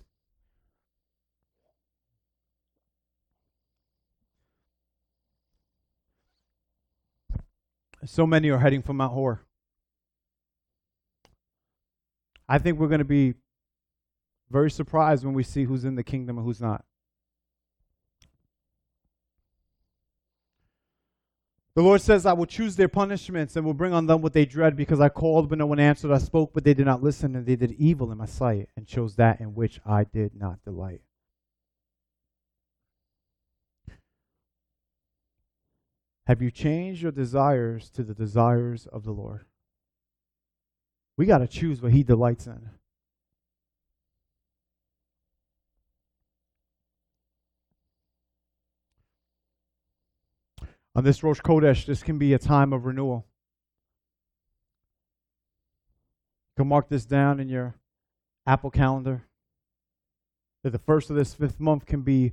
So many are heading for Mount Hor. I think we're going to be very surprised when we see who's in the kingdom and who's not. The Lord says, I will choose their punishments and will bring on them what they dread, because I called, but no one answered. I spoke, but they did not listen, and they did evil in my sight and chose that in which I did not delight. Have you changed your desires to the desires of the Lord? We got to choose what he delights in. On this Rosh Chodesh, this can be a time of renewal. You can mark this down in your Apple calendar, that the first of this fifth month can be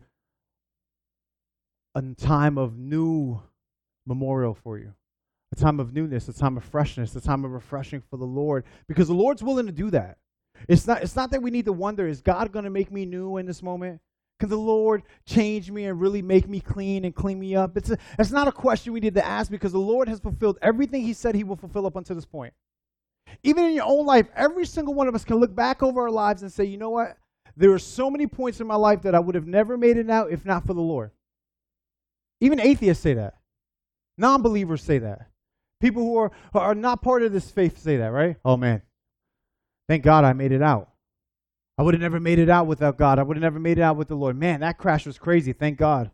a time of new memorial for you. A time of newness, a time of freshness, a time of refreshing for the Lord. Because the Lord's willing to do that. It's not, it's not that we need to wonder, is God going to make me new in this moment? Can the Lord change me and really make me clean and clean me up? It's, a, it's not a question we need to ask, because the Lord has fulfilled everything he said he will fulfill up until this point. Even in your own life, every single one of us can look back over our lives and say, you know what? There are so many points in my life that I would have never made it out if not for the Lord. Even atheists say that. Non-believers say that. People who are, who are not part of this faith say that, right? Oh, man. Thank God I made it out. I would have never made it out without God. I would have never made it out with the Lord. Man, that crash was crazy. Thank God.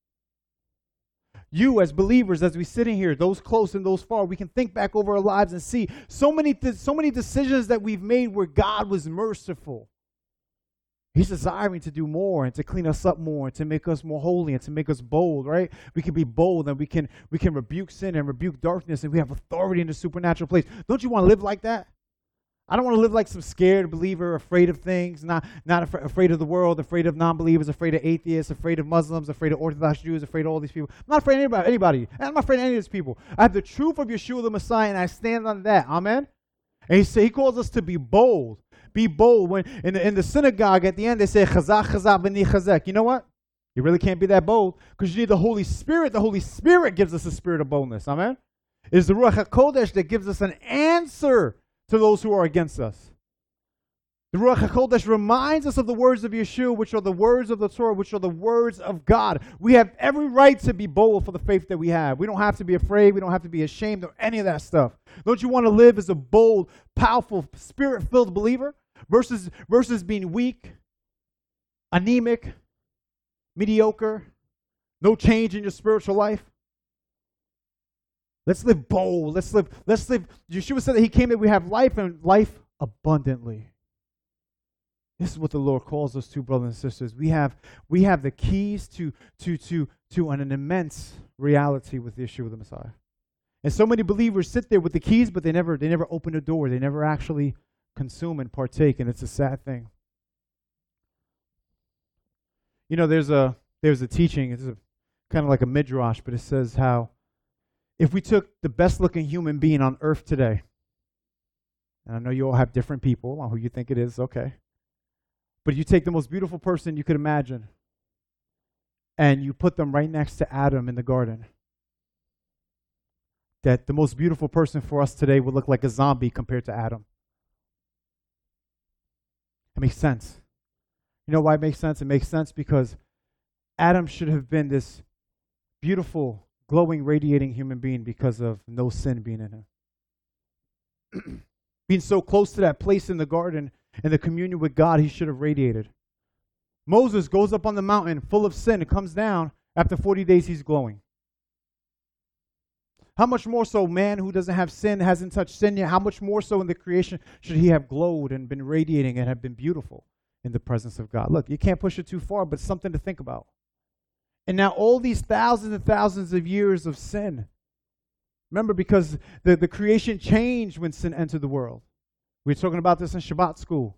You as believers, as we sit in here, those close and those far, we can think back over our lives and see so many, th- so many decisions that we've made where God was merciful. He's desiring to do more and to clean us up more and to make us more holy and to make us bold, right? We can be bold and we can we can rebuke sin and rebuke darkness, and we have authority in the supernatural place. Don't you want to live like that? I don't want to live like some scared believer, afraid of things, not, not af- afraid of the world, afraid of non-believers, afraid of atheists, afraid of Muslims, afraid of Orthodox Jews, afraid of all these people. I'm not afraid of anybody. anybody. I'm not afraid of any of these people. I have the truth of Yeshua the Messiah, and I stand on that. Amen? And he, say, he calls us to be bold. Be bold. When in the, in the synagogue at the end they say chazak chazak b'ni chazak. You know what? You really can't be that bold because you need the Holy Spirit. The Holy Spirit gives us a spirit of boldness. Amen. It is the Ruach HaKodesh that gives us an answer to those who are against us. The Ruach HaKodesh reminds us of the words of Yeshua, which are the words of the Torah, which are the words of God. We have every right to be bold for the faith that we have. We don't have to be afraid. We don't have to be ashamed of any of that stuff. Don't you want to live as a bold, powerful, spirit-filled believer? Versus, versus being weak, anemic, mediocre, no change in your spiritual life. Let's live bold. Let's live, let's live. Yeshua said that he came that we have life and life abundantly. This is what the Lord calls us to, brothers and sisters. We have, we have the keys to, to, to, to an, an immense reality with Yeshua the Messiah. And so many believers sit there with the keys, but they never, they never open the door. They never actually consume and partake, and it's a sad thing. You know, there's a there's a teaching, it's a, kind of like a midrash, but it says how if we took the best looking human being on earth today, and I know you all have different people on who you think it is, okay, but you take the most beautiful person you could imagine and you put them right next to Adam in the garden, that the most beautiful person for us today would look like a zombie compared to Adam. It makes sense. You know why it makes sense? It makes sense because Adam should have been this beautiful, glowing, radiating human being because of no sin being in him. Being so close to that place in the garden and the communion with God, he should have radiated. Moses goes up on the mountain full of sin and comes down. After forty days, he's glowing. How much more so man who doesn't have sin, hasn't touched sin yet, how much more so in the creation should he have glowed and been radiating and have been beautiful in the presence of God? Look, you can't push it too far, but something to think about. And now all these thousands and thousands of years of sin. Remember, because the, the creation changed when sin entered the world. We were talking about this in Shabbat school.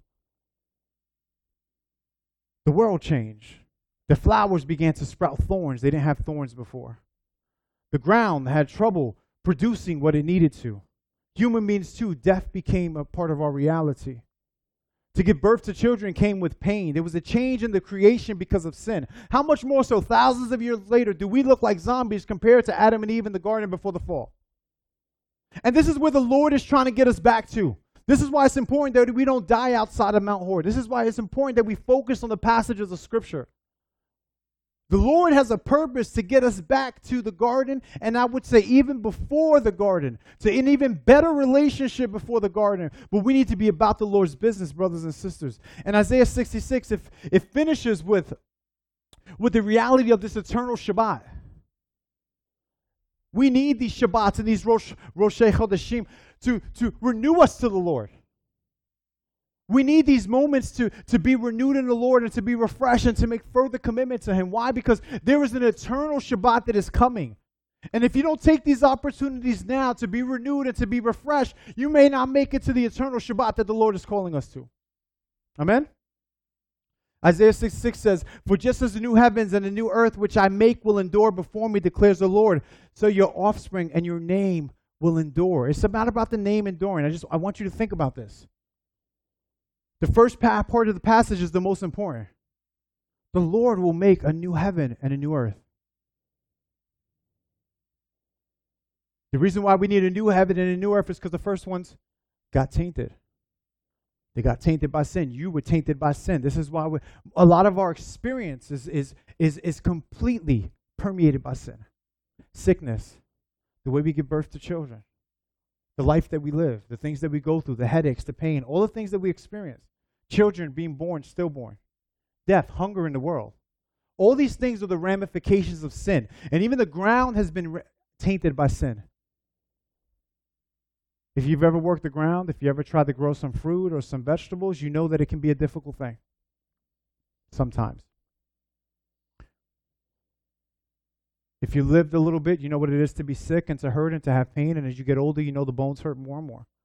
The world changed. The flowers began to sprout thorns. They didn't have thorns before. The ground had trouble producing what it needed to. Human beings too, death became a part of our reality. To give birth to children came with pain. There was a change in the creation because of sin. How much more so thousands of years later do we look like zombies compared to Adam and Eve in the garden before the fall? And this is where the Lord is trying to get us back to. This is why it's important that we don't die outside of Mount Hor. This is why it's important that we focus on the passages of Scripture. The Lord has a purpose to get us back to the garden, and I would say even before the garden, to an even better relationship before the garden. But we need to be about the Lord's business, brothers and sisters. And Isaiah sixty-six, if it finishes with, with the reality of this eternal Shabbat. We need these Shabbats and these Rosh, Roshei Chodeshim to, to renew us to the Lord. We need these moments to, to be renewed in the Lord and to be refreshed and to make further commitment to Him. Why? Because there is an eternal Shabbat that is coming. And if you don't take these opportunities now to be renewed and to be refreshed, you may not make it to the eternal Shabbat that the Lord is calling us to. Amen? Isaiah sixty-six says, "For just as the new heavens and the new earth which I make will endure before me, declares the Lord, so your offspring and your name will endure." It's not about the name enduring. I just I want you to think about this. The first part of the passage is the most important. The Lord will make a new heaven and a new earth. The reason why we need a new heaven and a new earth is because the first ones got tainted. They got tainted by sin. You were tainted by sin. This is why we, a lot of our experience is, is, is, is completely permeated by sin. Sickness, the way we give birth to children, the life that we live, the things that we go through, the headaches, the pain, all the things that we experience. Children being born, stillborn. Death, hunger in the world. All these things are the ramifications of sin. And even the ground has been re- tainted by sin. If you've ever worked the ground, if you ever tried to grow some fruit or some vegetables, you know that it can be a difficult thing. Sometimes. If you lived a little bit, you know what it is to be sick and to hurt and to have pain. And as you get older, you know the bones hurt more and more.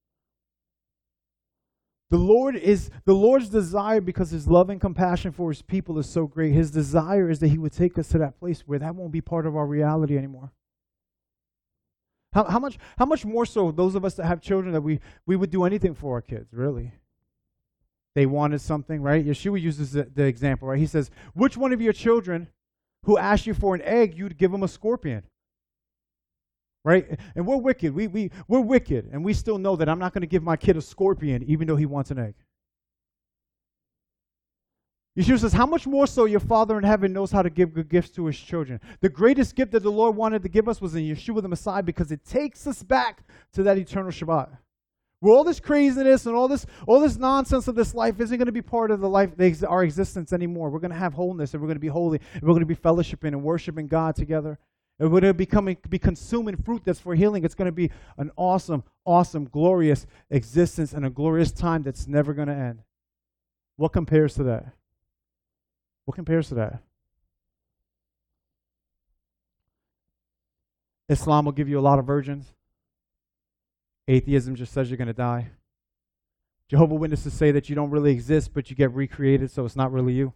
The Lord is the Lord's desire, because His love and compassion for His people is so great. His desire is that He would take us to that place where that won't be part of our reality anymore. How, how much how much more so those of us that have children that we, we would do anything for our kids, really. They wanted something, right? Yeshua uses the, the example, right? He says, which one of your children who asked you for an egg, you'd give them a scorpion? Right? And we're wicked. We, we, we're wicked. And we still know that I'm not going to give my kid a scorpion even though he wants an egg. Yeshua says, how much more so your Father in heaven knows how to give good gifts to His children. The greatest gift that the Lord wanted to give us was in Yeshua the Messiah, because it takes us back to that eternal Shabbat. Where all this craziness and all this all this nonsense of this life isn't going to be part of the life, our existence anymore. We're going to have wholeness, and we're going to be holy, and we're going to be fellowshipping and worshiping God together. And we're going to become, be consuming fruit that's for healing. It's going to be an awesome, awesome, glorious existence and a glorious time that's never going to end. What compares to that? What compares to that? Islam will give you a lot of virgins. Atheism just says you're going to die. Jehovah's Witnesses say that you don't really exist, but you get recreated, so it's not really you.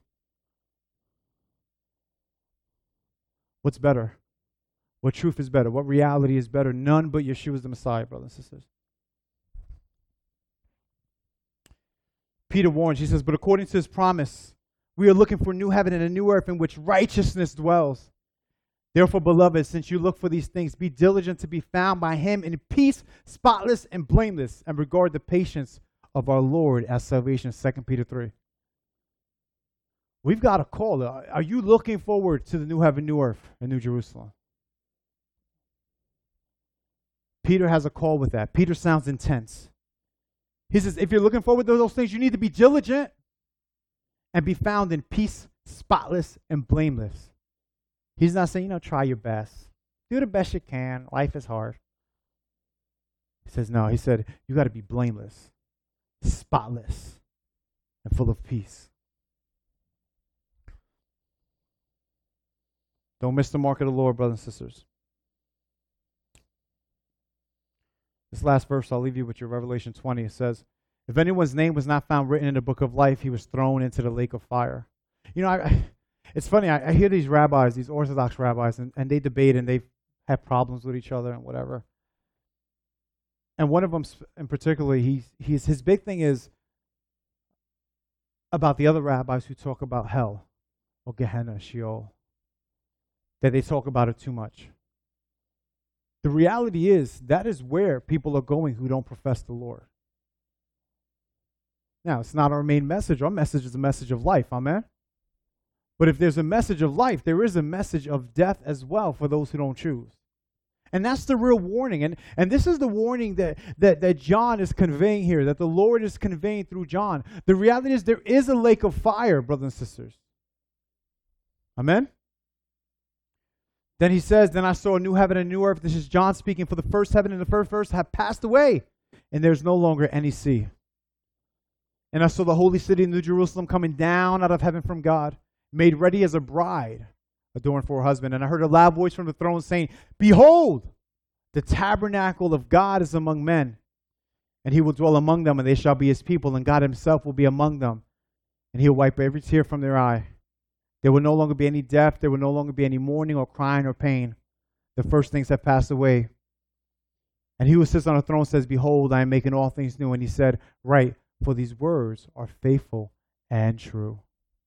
What's better? What truth is better? What reality is better? None but Yeshua is the Messiah, brothers and sisters. Peter warns, he says, but according to His promise, we are looking for a new heaven and a new earth in which righteousness dwells. Therefore, beloved, since you look for these things, be diligent to be found by Him in peace, spotless and blameless, and regard the patience of our Lord as salvation. Second Peter three. We've got a call. Are you looking forward to the new heaven, new earth, and New Jerusalem? Peter has a call with that. Peter sounds intense. He says, if you're looking forward to those things, you need to be diligent and be found in peace, spotless, and blameless. He's not saying, you know, try your best. Do the best you can. Life is hard. He says, no, he said, you got to be blameless, spotless, and full of peace. Don't miss the mark of the Lord, brothers and sisters. This last verse, I'll leave you with your Revelation twenty. It says, if anyone's name was not found written in the book of life, he was thrown into the lake of fire. You know, I, it's funny. I, I hear these rabbis, these Orthodox rabbis, and, and they debate and they have problems with each other and whatever. And one of them, in particular, he, he's, his big thing is about the other rabbis who talk about hell or Gehenna, Sheol, that they talk about it too much. The reality is that is where people are going who don't profess the Lord. Now, it's not our main message. Our message is a message of life. Amen? But if there's a message of life, there is a message of death as well for those who don't choose. And that's the real warning. And, and this is the warning that, that, that John is conveying here, that the Lord is conveying through John. The reality is there is a lake of fire, brothers and sisters. Amen? Then he says, then I saw a new heaven and a new earth. This is John speaking. For the first heaven and the first earth have passed away, and there's no longer any sea. And I saw the holy city, New Jerusalem, coming down out of heaven from God, made ready as a bride, adorned for her husband. And I heard a loud voice from the throne saying, behold, the tabernacle of God is among men, and he will dwell among them, and they shall be his people, and God himself will be among them, and he will wipe every tear from their eye. There will no longer be any death. There will no longer be any mourning or crying or pain. The first things have passed away. And he who sits on the throne says, behold, I am making all things new. And he said, right, for these words are faithful and true.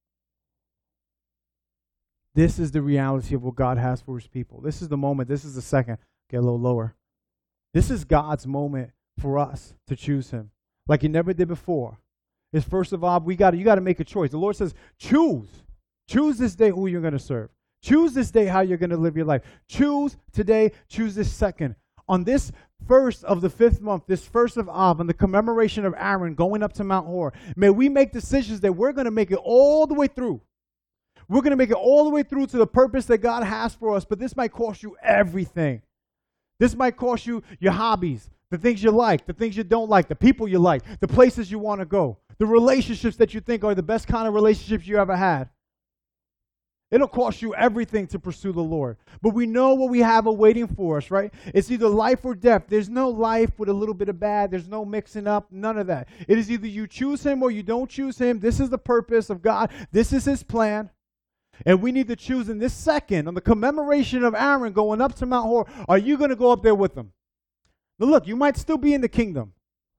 This is the reality of what God has for his people. This is the moment. This is the second. Get a little lower. This is God's moment for us to choose him like he never did before. It's first of all, we got you got to make a choice. The Lord says, choose. Choose this day who you're going to serve. Choose this day how you're going to live your life. Choose today. Choose this second. On this first of the fifth month, this first of Av, on the commemoration of Aaron going up to Mount Hor, may we make decisions that we're going to make it all the way through. We're going to make it all the way through to the purpose that God has for us, but this might cost you everything. This might cost you your hobbies, the things you like, the things you don't like, the people you like, the places you want to go, the relationships that you think are the best kind of relationships you ever had. It'll cost you everything to pursue the Lord. But we know what we have awaiting for us, right? It's either life or death. There's no life with a little bit of bad. There's no mixing up, none of that. It is either you choose him or you don't choose him. This is the purpose of God. This is his plan. And we need to choose in this second, on the commemoration of Aaron going up to Mount Hor, are you going to go up there with him? Now look, you might still be in the kingdom.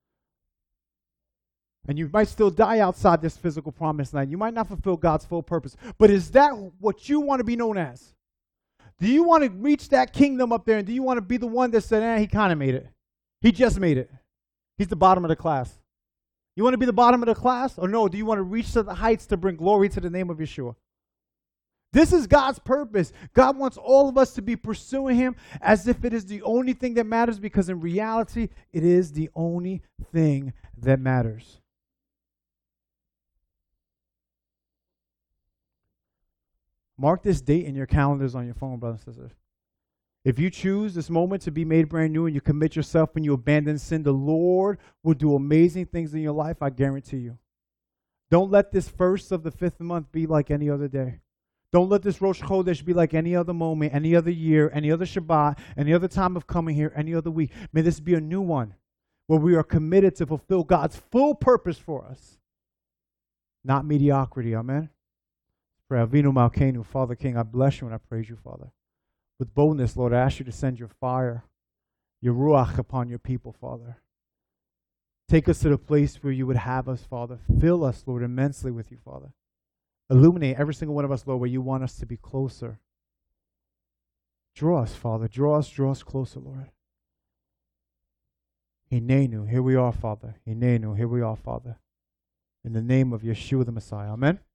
And you might still die outside this physical promised land. You might not fulfill God's full purpose. But is that what you want to be known as? Do you want to reach that kingdom up there? And do you want to be the one that said, eh, he kind of made it. He just made it. He's the bottom of the class. You want to be the bottom of the class? Or no, do you want to reach to the heights to bring glory to the name of Yeshua? This is God's purpose. God wants all of us to be pursuing him as if it is the only thing that matters, because in reality, it is the only thing that matters. Mark this date in your calendars on your phone, brothers and sisters. If you choose this moment to be made brand new and you commit yourself and you abandon sin, the Lord will do amazing things in your life, I guarantee you. Don't let this first of the fifth month be like any other day. Don't let this Rosh Chodesh be like any other moment, any other year, any other Shabbat, any other time of coming here, any other week. May this be a new one where we are committed to fulfill God's full purpose for us, not mediocrity. Amen. Pray, Avinu Malkeinu, Father King, I bless you and I praise you, Father. With boldness, Lord, I ask you to send your fire, your Ruach upon your people, Father. Take us to the place where you would have us, Father. Fill us, Lord, immensely with you, Father. Illuminate every single one of us, Lord, where you want us to be closer. Draw us, Father. Draw us, draw us closer, Lord. Hinenu, here we are, Father. Hinenu, here we are, Father. In the name of Yeshua the Messiah. Amen.